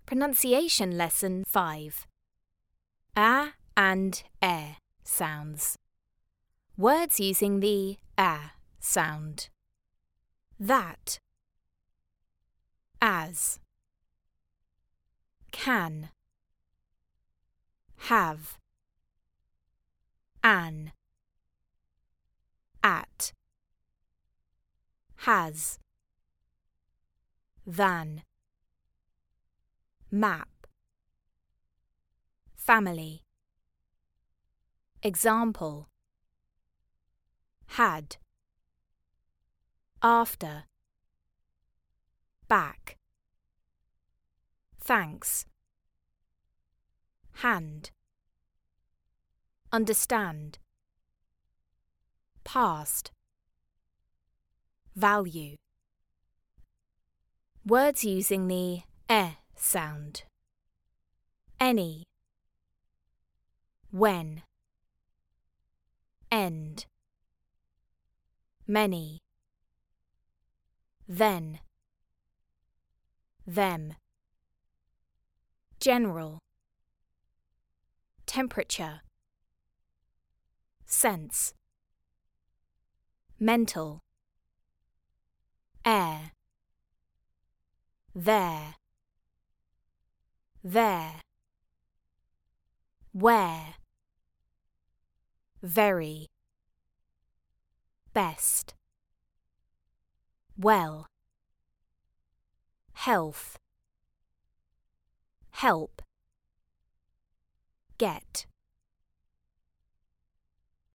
Pronunciation Lesson 5. A and E sounds. Words using the A sound. That. As. Can. Have. An. At. Has. Than. Map. Family. Example. Had. After. Back. Thanks. Hand. Understand. Past. Value. Words using the E sound. Any. When. End. Many. Then. Them. General. Temperature. Sense. Mental. Air. There. Where. Very. Best. Well. Health. Help. Get.